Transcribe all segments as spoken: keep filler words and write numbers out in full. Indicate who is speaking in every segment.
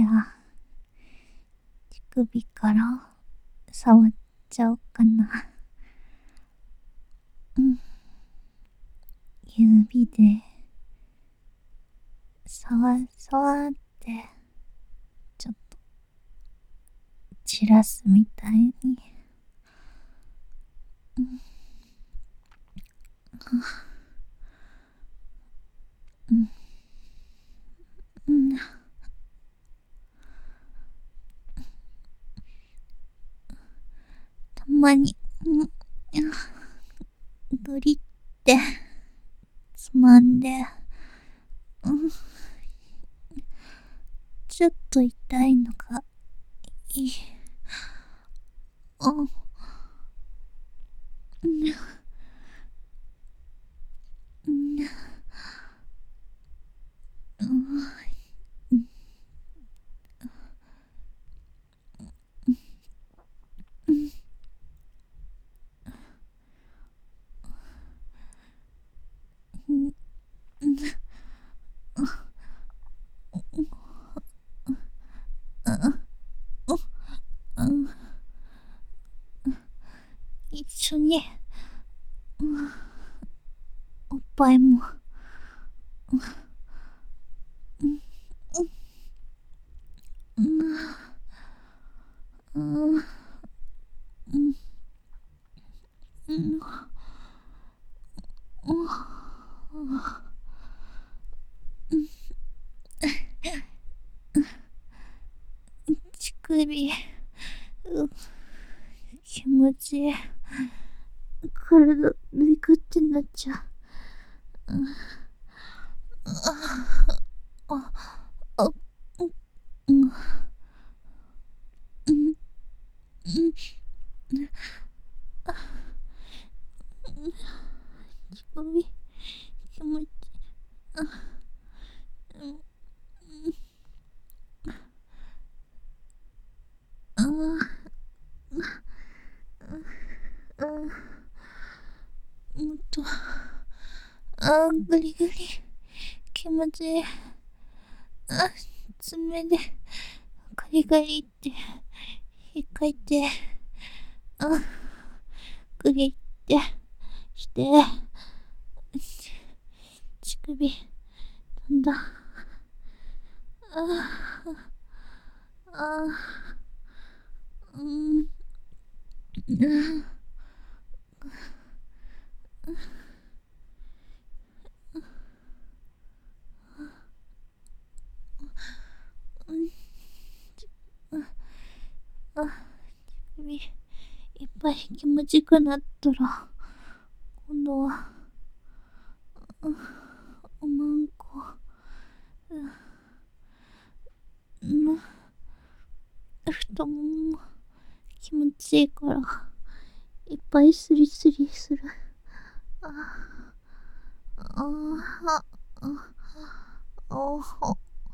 Speaker 1: ゃ、乳首から触っちゃおうかな。うん。指で、さわさわって、ちょっと、散らすみたいに。うん。うん。うん。たまに、うん。グリって、つまんで、うん。ちょっと痛いのがいい。あ、うん。うん。うん。うん。うん。うん。うん。うん。一緒に、うん、おっぱいも、うん。うん。うん。うん。うん。うん。うん。乳首、う、気持ちいい。体、ビクってなっちゃう。うん。あ、あ、うん。うん。うん。乳首、気持ちいい。うん。うん。うん。もっと、あー、グリグリ、気持ちいい。あ、爪で、ガリガリって、引っかいて、あ、グリってして、乳首、だんだん、ああ、あー、うん、うん、うん、あ、乳首、いっぱい気持ちよくなったら、今度は、おまんこ、うん、太ももも気持ちいいから、いっぱいスリスリする。ああ、ああ、ああ、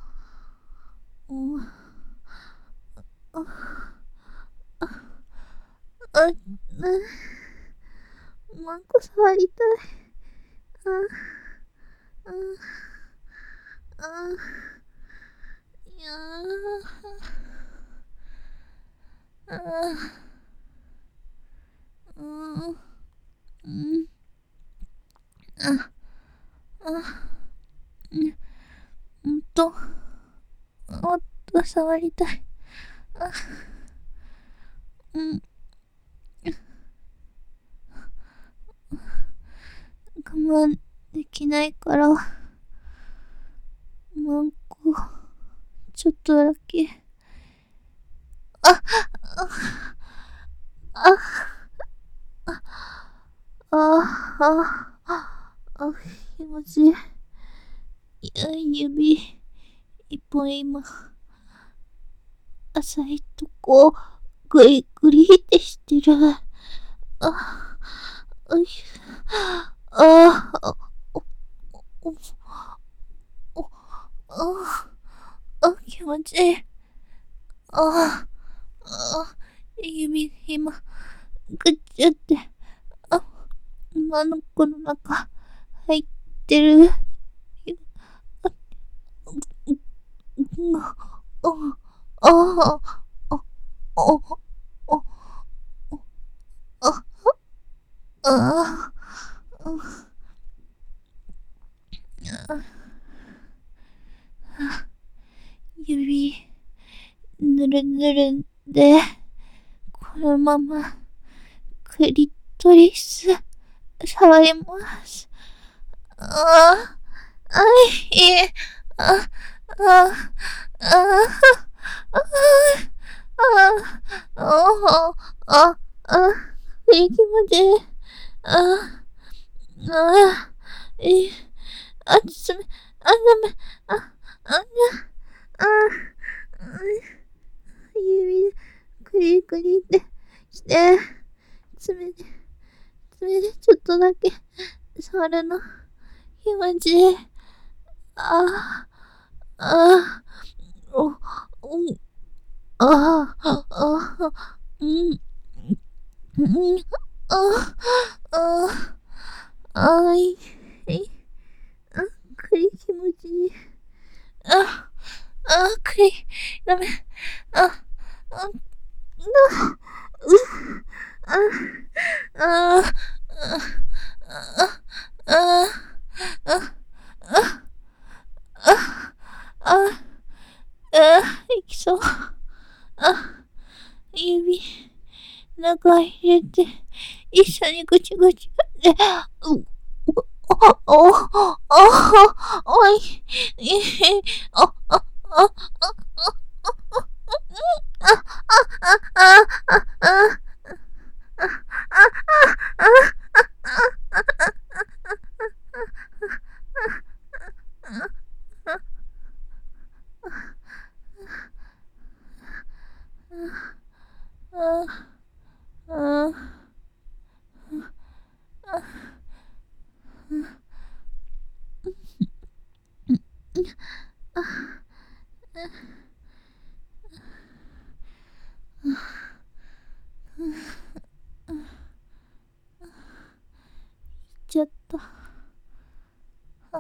Speaker 1: あ、うん、マンコ触りたい。ああ、ああ、いやあ、ああ、うん、あ、あ、うんと、もっと触りたい。あ、うん、我慢できないから、マンコ、ちょっとだけ。あ、あ、あ、あ、あ、気持ちいい。いや、指、一本今、浅いとこ、グリグリってしてる。あ、うい、あ、あ、お、お、お、あ、あ、気持ちいい。あ、あ、指、今、ぐっちゃって、あ、今の子の中、入ってる。あ、うん、うん、 あ、あ、あ、あ、あ、あ、指、ぬるぬるで、このまま、クリトリス、触ります。ああ、あいえ、あ、あ、あ、あ、あ、あ、あ、あ、いきまで、あ、あ、え、あ、つめ、あ、だめ、あ、あ、あ、あ、指でクリクリってして、爪で、爪でちょっとだけ触るの気持ちいい。ああ、ああ、お、うん、ああ、ああ、うん、うん、ああ、ああ、いい、いい、あ、くり気持ちいい。あ、あ、くり、ダメ、あ、あ、う、あ、あ、あ、あ、あ、あ、あ、あ、あ、いきそう。あ、指、中入れて、一緒にぐちぐちで、う、お、お、お、おい、い、お、お、お、あ、あ、あ、あ、あ、あ、あ、ちょっと、あ、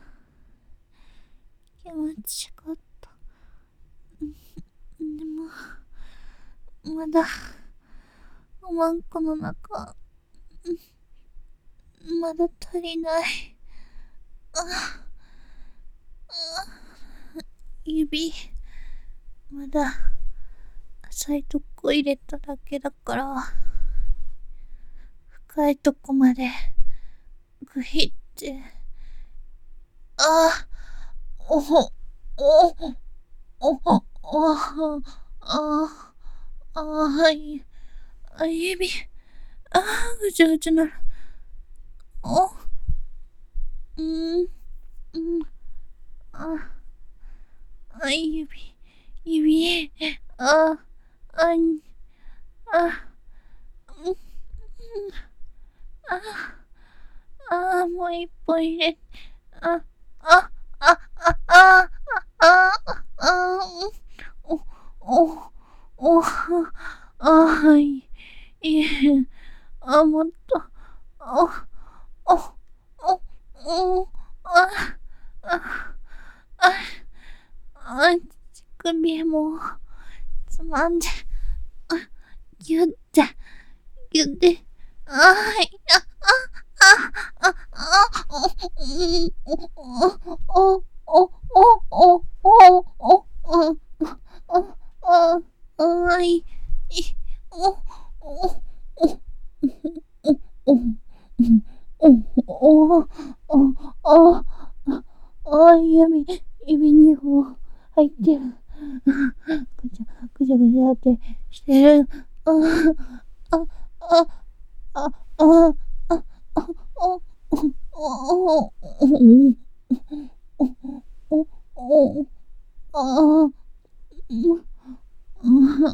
Speaker 1: 気持ちよかった。でも、まだ、おまんこの中、まだ足りない。あ、指、まだ、浅いとこ入れただけだから、深いとこまで、グヒって、あ、おほ、お、おほ、おほ、あ、あ、はい、あ、指、あ、ぐちゃぐちゃなる。お、うん、うん、あ、あ、指、指、あ、あ、あ、うん、あ、あ、もう一本入れ、あ、あ、あ、あ、あ、あ、あ、お、お、お、あ、はい、いえ、あ、もっと、お、お、お、お、あ、あ、あ、あ、乳首も、つまんで、あ、ぎゅって、ぎゅって、あ、はい、あ、あ、あ、あ、お、お、お、お、お、お、お、お、あ、あ、あ、い、い、お、お、お、お、お、お、お、お、あ、あ、指、指にほん入ってる。ぐちゃ、ぐちゃぐちゃってしてる。あ、あ、あ、あ、あ、あ、あ、お、お、お、お、お、あ、うん、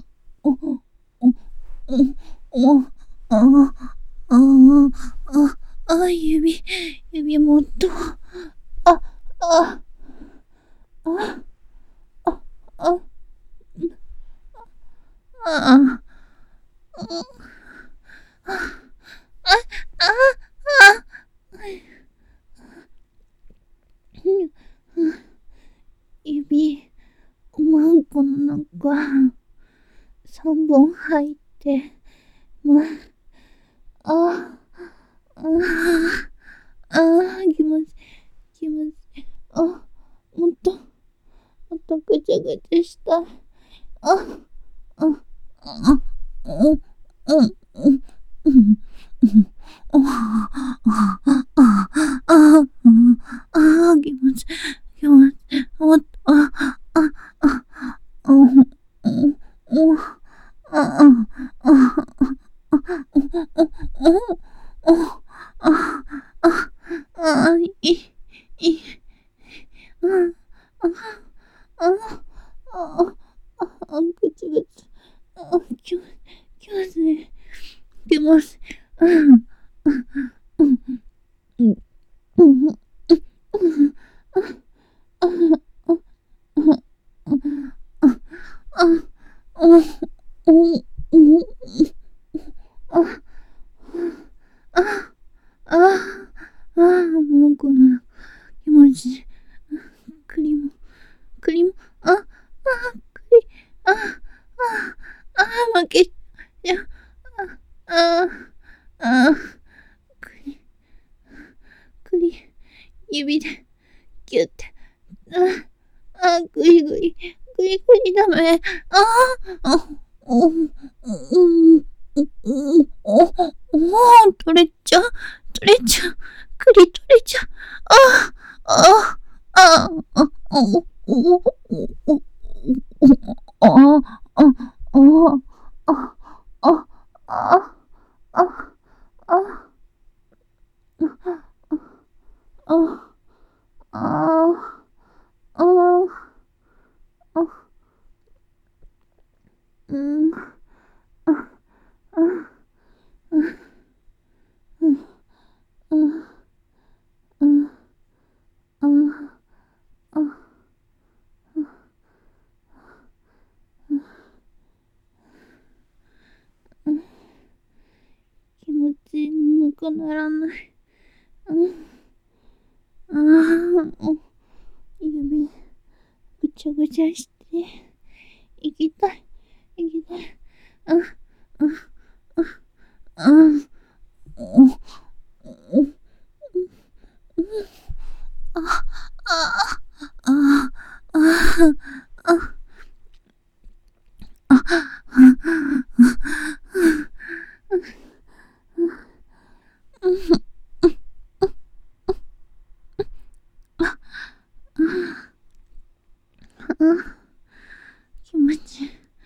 Speaker 1: お、お、お、あ、あ、あ、あ、指、指もっと、あ、あ、あ、あ、あ、あ、あ、あ、指、マンコの中、 飯さんぼん入って、ま、あ、あ、あ、気持ち、気持ち、あ、もっと、もっとぐちゃぐちゃしたい。あ、あ、あ、うん、うん、うん、うん、うん、あ、あ、あ、あ、あ、気持ち、気持ち、もっと、あ、あ、あ、うん、うん、うん、あ、あ、あ、あ、いい、いい、うん、あ、あ、あ、あ、ぐつぐつ、あ、きょ、きょうね、出ます。うん、うん、うん、うん、うん、あ、あ、あ、あ、うん、うん、あ、あ、あ、あ、もうこの気持ち、栗も、栗も、あ、あ、栗、あ、あ、あ、負け、いや、あ、あ、あ、栗、栗、指で、ぎゅって、あ、あ、ぐりぐり、ぐりぐりダメ、あ、あ、うん、うん、うん、うん、お、お、取れちゃう、取れちゃう、栗取れちゃう、あ、あ、あ、あ、お、お、お、お、あ、あ、あ、あ、あ、あ、あ、あ、あ、あ、あ、うん、うん、うん、うん、うん、うん、気持ちなくならない。うん、ああ、指、ぐちゃぐちゃして、行きたい、行きたい。うん、うん、うん、うん、うん、あ、あ、あ、あ、あ、気持ち、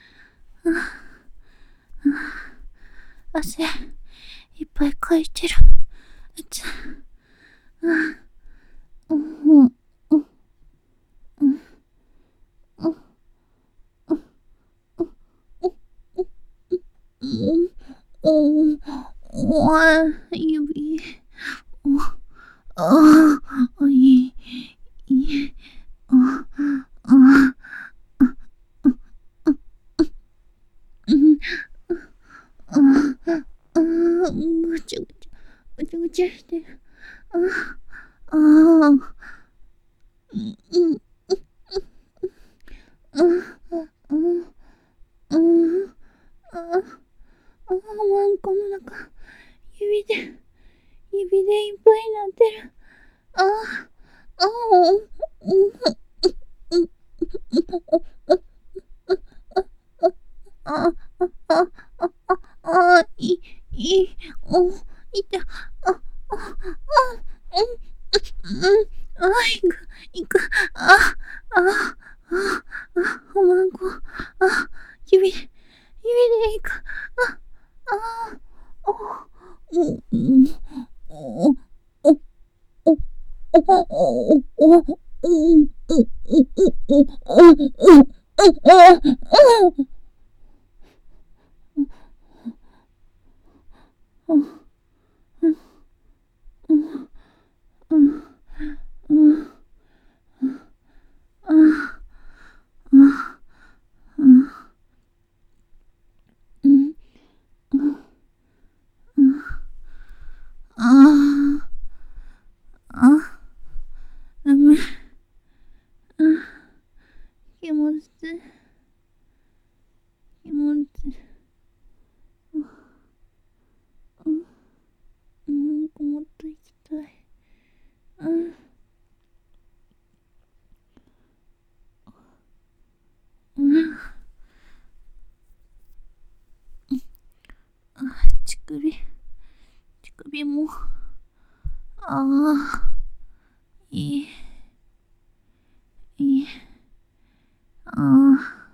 Speaker 1: 汗、いっぱいかいてる。あちゃ、うん、うん、うん、うん、うん、うん、うん、おい、指、ああ、いい、いい、あ、あ、うん、あ、あ、ぐちゃぐちゃ、ぐちゃぐちゃしてる。あ、あ、うん、うん、うん、うん、うん、あ、あ、ワンコの中、指で、指でいっぱいになってる。あ、あ、うん、うん、うん、あ、あ、あ、あ、あ、あ、い、い、お、いた、あ、あ、あ、うん、うん、あ、いく、いく、あ、あ、あ、あ、おまんこ、あ、指、指でいく、あ、あ、お、うん、うん、お、お、お、お、お、お、お、うん、うん、うん、うん、うん、うん、うん、うん、うん、うん、うん、うん、うん、うん、うん、うん、ああ、あ、ダメ、うん、気持ち、 指も、ああ、いい、いい、ああ、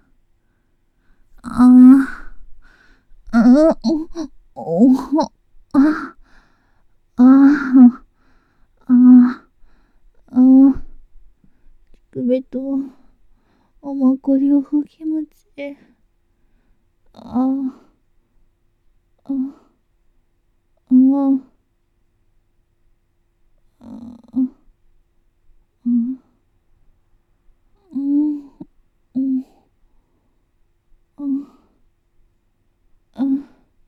Speaker 1: ああ、ああ、お、お、あ、ああ、ああ、ああ、首と、おまこりをふきもち、ああ、ああ、ああ、うん、うん、うん、うん、うん、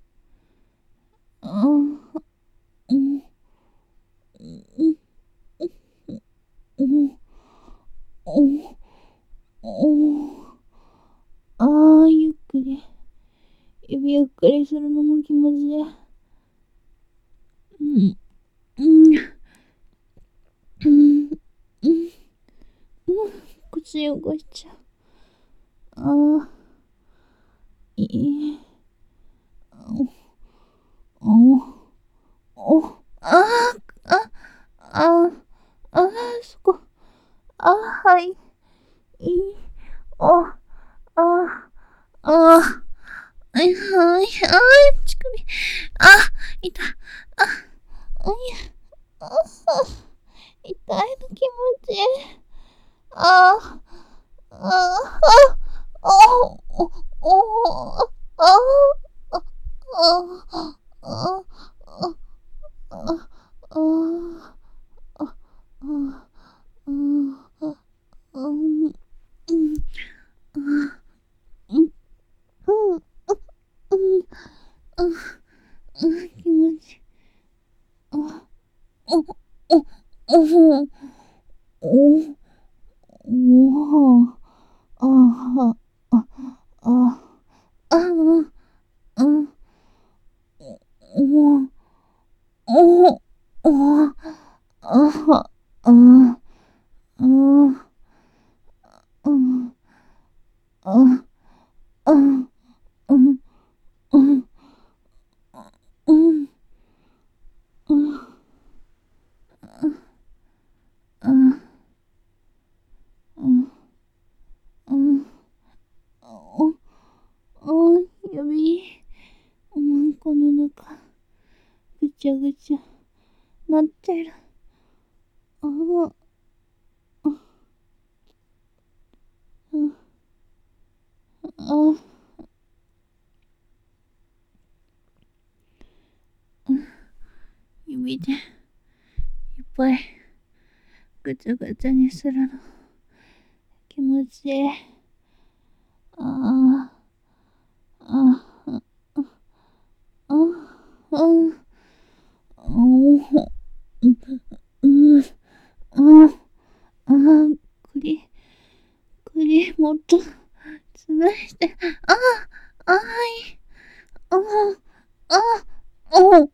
Speaker 1: うん、うん、うん、うん、ああ、ゆっくり、指ゆっくりするのも気持ちいい。うん、うん、うん、うん、うん、口動いちゃう。ああ、いい。お、お、ああ、あ、あ、あ、そこ。あ、はい。いい。お、あ、あ、はい、はい、あ、乳首。あ、痛い。あ、あいや、あ、痛いの気持ちいい。あ、あ、あ、あ、お、お、あ、あ、あ、あ、あ、あ、あ、あ、あ、うん、うん、うん、うん、うん、うん、うん、うん、うん、気持ちいい。あ、お、お、お、お、お、あ、あ、あ、あ、あ、うん、お、お、お、あ、あ、うん、うん、あ、うん、うん、うん、うん、うん、うん、うん、うん、お、お、指、おまんこの中、ぐちゃぐちゃ、なってる。ああ、あ、うん、あ、指で、いっぱい、ぐちゃぐちゃにするの、気持ちいい。ああ、あ、あ、あ、あ、お、うん、うん、あ、あ、栗、栗もっと、潰して、あ、あい、あ、あ、お、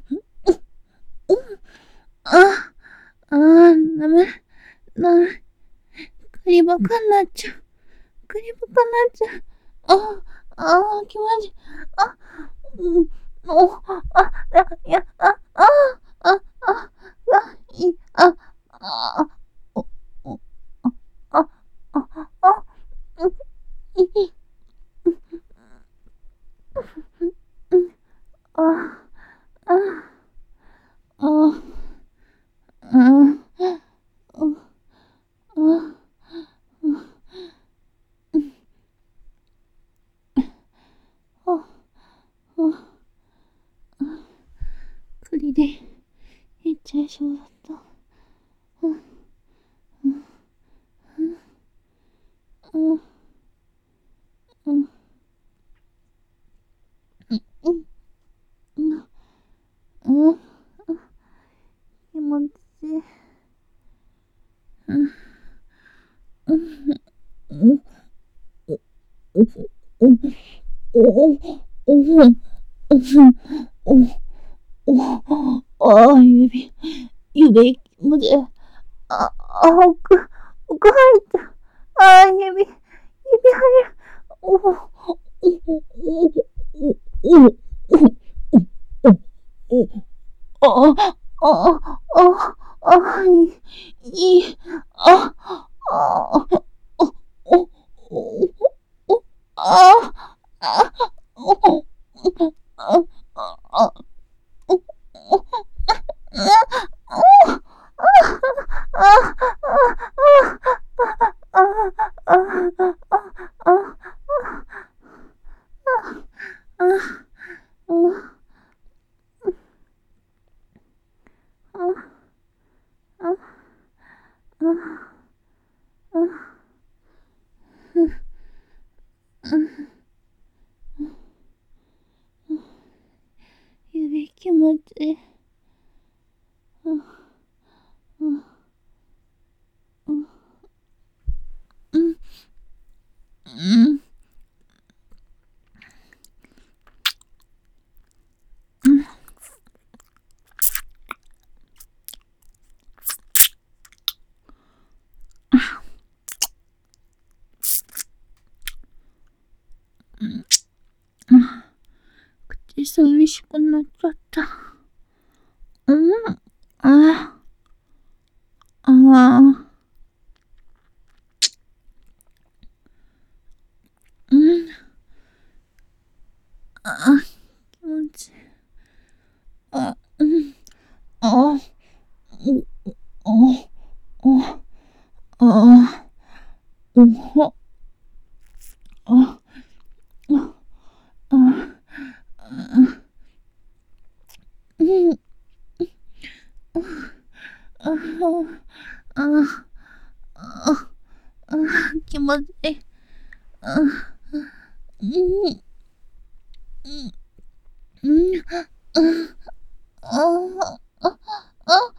Speaker 1: あ、あ、ダメ、ダメ、栗ばっかになっちゃう。栗ばっかになっちゃう。あ、あ、気持ちいい。あ、うん、お、あ、いや、あ、あ、あ、あ、あ、い、あ、あ、お、お、あ、あ、あ、うん、いい、うん、あ、あ、あ、あ、あ、あ、あ、栗でいっちゃいそうだった。うん、うん、うん、うん、うん、うん、うん、気持ちいい。うん、うん、うん、お、お、お、お、お、お、お、あ、指、指、むで、あ、あ、奥、奥入った。あ、指、指入る。お、お、お、お、お、お、お、お、お、 あ、あ、あ、あ、い、い、あ、あ、お、お、お、お、あ、あ、お、あ、あ、お、お、指気持ちいい。口寂しくなっちゃった。うん、あ、あ、うん、あ、気持ちいい。あ、うん、あ、お、お、お、あ、お、ほ、あ、あ、あ、あ、うん、あ、あ、あ、あ、気持ちいい。あ、うん、うん、うん、あ、あ、あ、あ、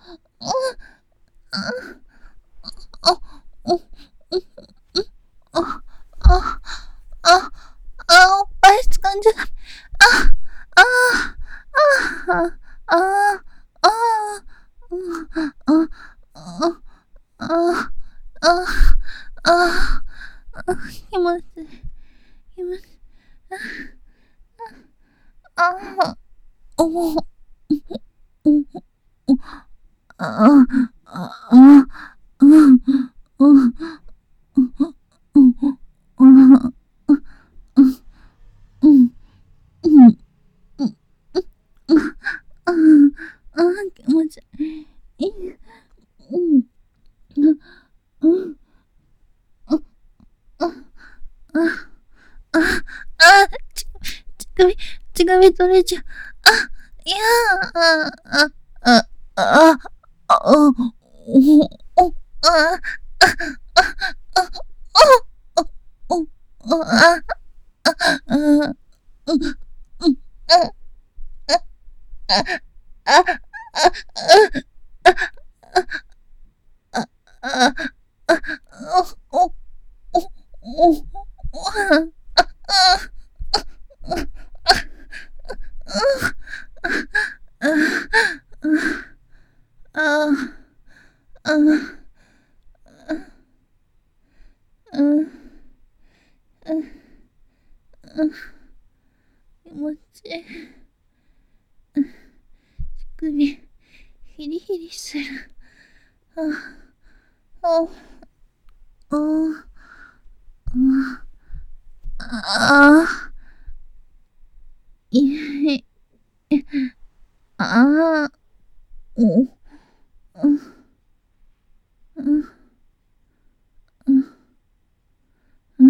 Speaker 1: あ、お、あ、あ、あ、あ、おっぱい掴んじゃダメ。あ、あ、あ、あ、あ、あ、あ、あ、あ、あ、あ、あ、気持ちいい。気持ちいい。あ、お、お、お、あ、あ、あ、うん、うん、うん、うん、うん、うん、うん、ああ、気持ちいい。うん、うん、あ、あ、あ、あ、あ、ち、ちがみ、ちがみ取れちゃう。あ、いやあ、あ、あ、あ、あ、お、お、あ、あ、あ、お、お、あ、あ、うん、うん、あ、あ、あ、あ、あ、あ、お、お、お、お、あ、あ、うん、気持ちいい。首、ヒリヒリする。あ、あ、あ、あ、あ、いえ、あ、お、うん、うん、うん、うん、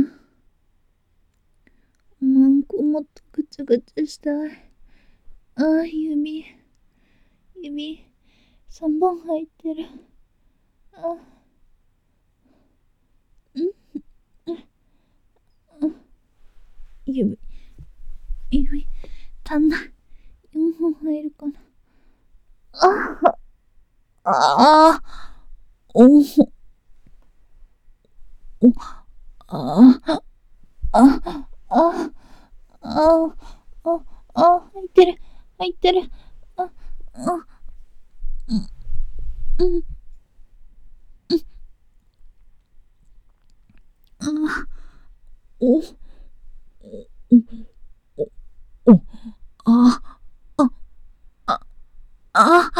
Speaker 1: なんかもっとぐちゃぐちゃしたい。あ、指、指、三本入ってる。あ、ん、指、指、足んない。四本入るかな。あ、あ、お、お、あ、あ、あ、あ、あ、あ、入ってる、入ってる。あ、あ、うん、うん、あ、お、お、お、お、あ、あ、あ、あ、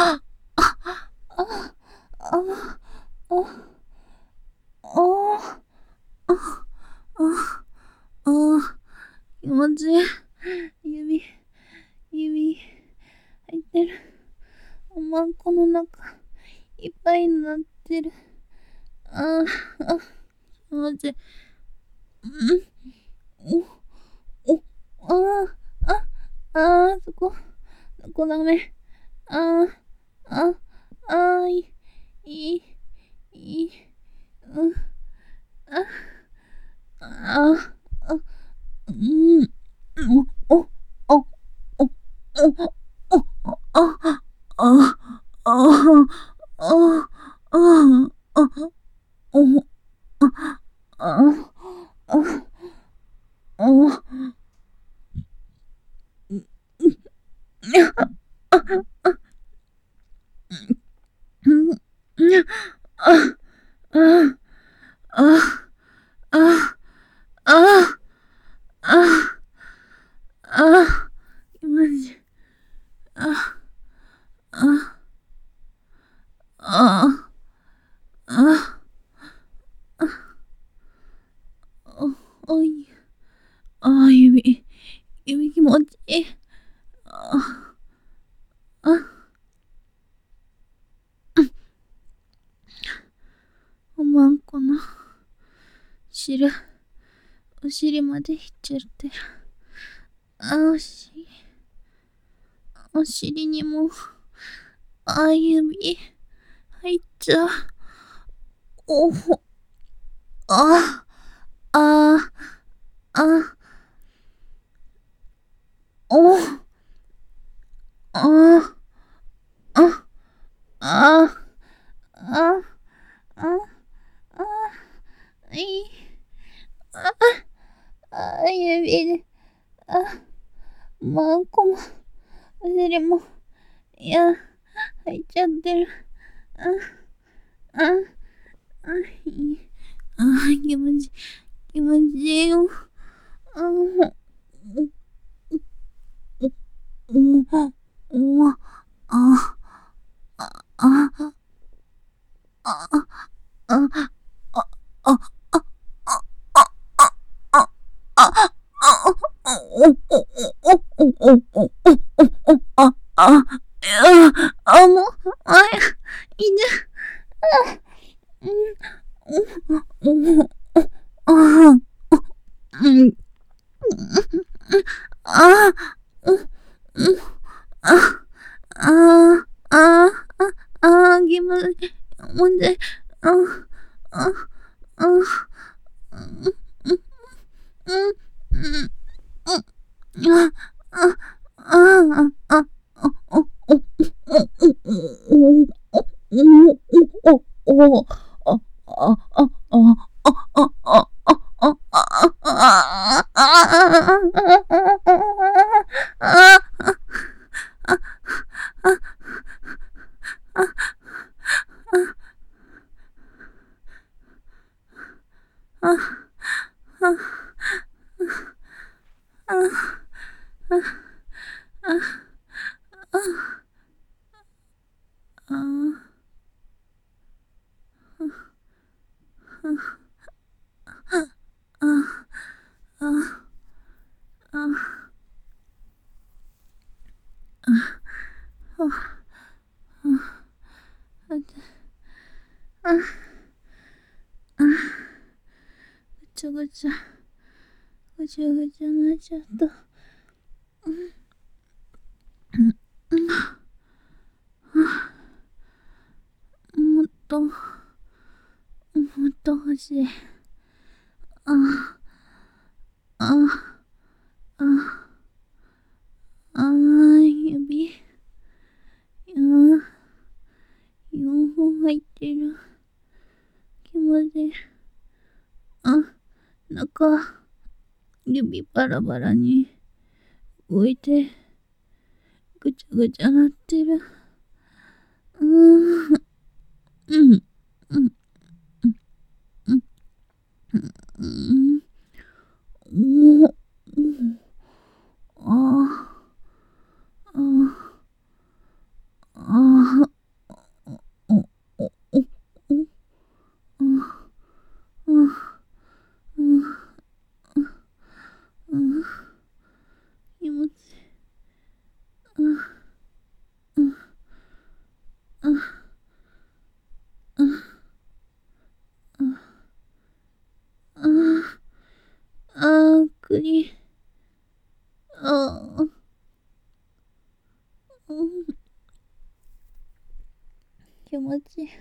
Speaker 1: あ、あ、あ、あ、あ、あ、気持ちいい。指、指、入ってる。おまんこの中、いっぱいになってる。ああ、気持ちいい。うん、お、お、ああ、あ、ああ、そこ、そこダメ。ああ、あ、ああ、いい、いい、いい、うん、あ、あ、あ、うん、お、お、お、お、お、お、あ、あ、あ、あ、あ、あ、あ、お、あ、あ、あ、うん、あ、あ、あ、あ、あ、あ、あ、マジ、あ、あ、あ、あ、あ、おい、あ、指、指気持ちいい。あ、あ、おまんこの汁、お尻までいっちゃってる。あ、お尻、お尻にも、あ、指、入っちゃう。おほ、あ、あ、あ、お、あ、あ、あ、あ、あ、あ、いい、あ、あ、指で、あ、まんこも、お尻も、いや、入っちゃってる。あ、あ、あ、いい。あ、気持ち、気持ちいいよ。あ、お、お、お、あ、あ、あ、あ、あ、あ、あ、あ、あ、あ、もう、あ、いいね。うん、うん、あ、うん、あ、うん、うん、あ、あ、あ、あ、気持ちいい。もんで、あ、あ、あ、うん、うん、うん、あ、あ、あ、あ、あ、お、お、お、お、お、お、お、あ、あ、あ、あ、あ、あ、あ、あ、あ、ぐちゃぐちゃ、ぐちゃぐちゃなっちゃった。もっと、もっと欲しい。あ、あ、あ、あ、指、や、よんほん入ってる。気持ちいい。あ、中、指バラバラに動いて、ぐちゃぐちゃなってる。うーん、うん、うん、うん、うん、お、うん、あ、あ、あ、お、お、お、 くり。ああ、うん、気持ちいい。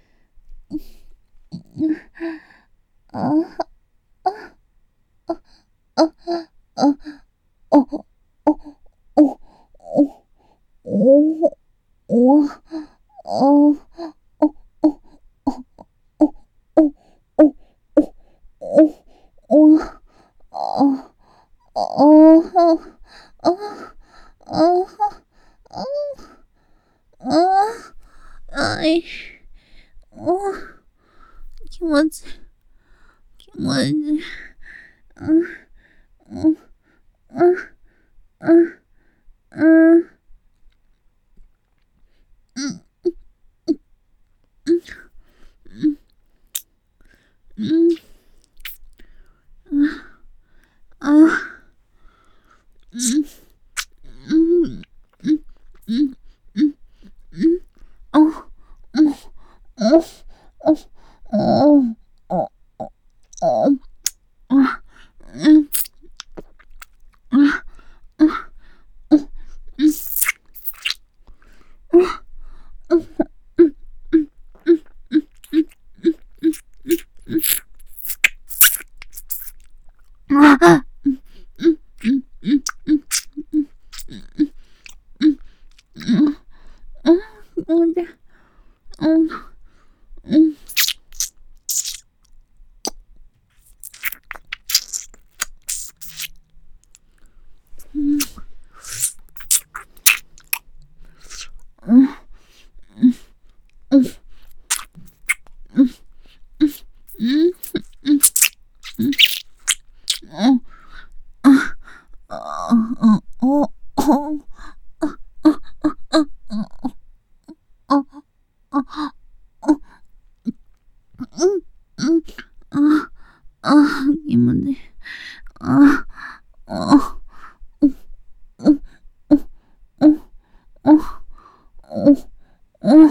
Speaker 1: ああ、あ、あ、あ、あ、あ、あ、お、お、お、お、あ、お、お、お、お、お、お、お、お、あ、あ、あ、あ、あ、あ、あ、あい、お、気持ちいい、気持ちいい。うん、うん、うん、うん、うん、うん、うん、うん、あ、うん、うん、うん、うん、うん、うん、あ、うん、あ、あ、あ、あ、あ、あ、うん、あ、あ、うん、うん、うん、あ、あ、うん、うん、うん、うん、うん、うん、うん、うん、で、うん、うん、うん、うん、うん、うん、うん、あ、あ、お、お、あ、あ、うん、うん、あ、あ、今ね、あ、あ、うん、うん、うん、うん、うん、うん、うん、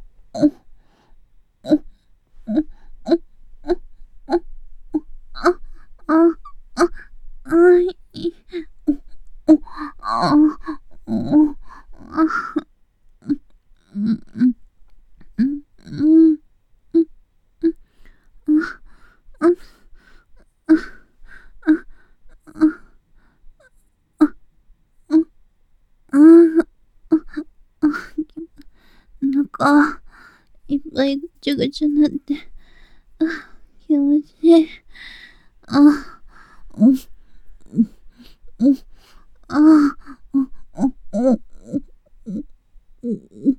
Speaker 1: あ、あ、あ、あい、お、あ、お、あ、うん、うん、うん、うん、うん、うん、うん、うん、うん、なんか、いっぱいぐちゃぐちゃなって、あ、気持ちいい。あ、うん、うん、あ、うん、うん、うん、うん、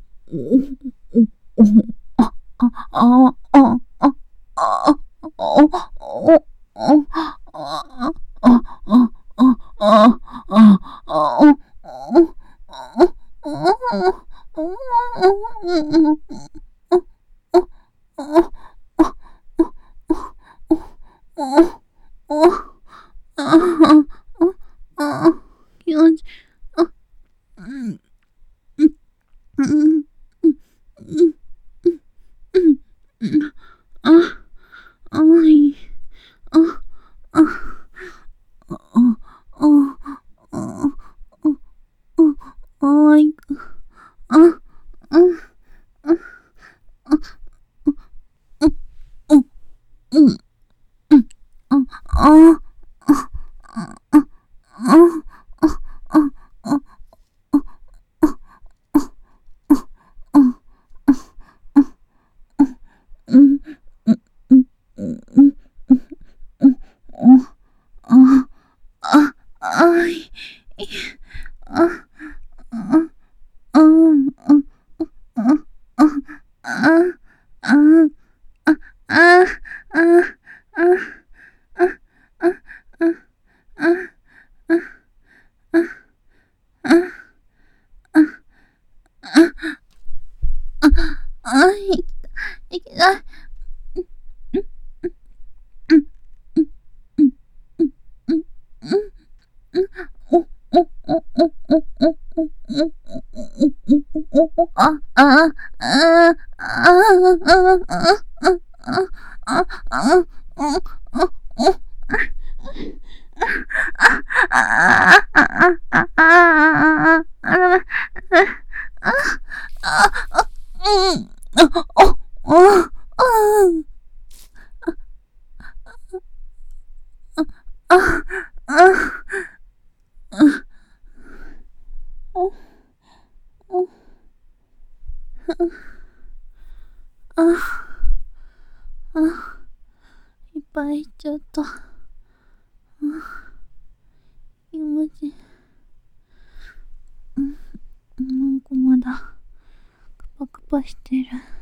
Speaker 1: うん、うん、あ、あ、あ、あ、あ、あ、あ、あ、あ、あ、気持ち、あ、うん、うん、うん、うん、うん、うん、うん、あ、あい、あ、あ、あ、あ、あ、あ、あい、あ、あ、あ、うん、うん、うん、あ、あ、あ、あ、あ、うん、うん、うん、うん、うん、うん、あ、あ、あい、あ、あ、あ、あ、あ、あ、あ、あ、あ、あ、あ、あ、あ、い、いけない。うん、うん、うん、うん、うん、うん、お、お、お、お、お、お、お、お、あ、あ、あ、あ、あ、あ、あ、あ、あ、あ、あ、あ、あ、 ああ、ああ、ああ、ああ、ああ、うん、あ、あ、あ、あ、あ、いっぱいいっちゃった。気持ちいい。うん、なんかまだ、クパクパしてる。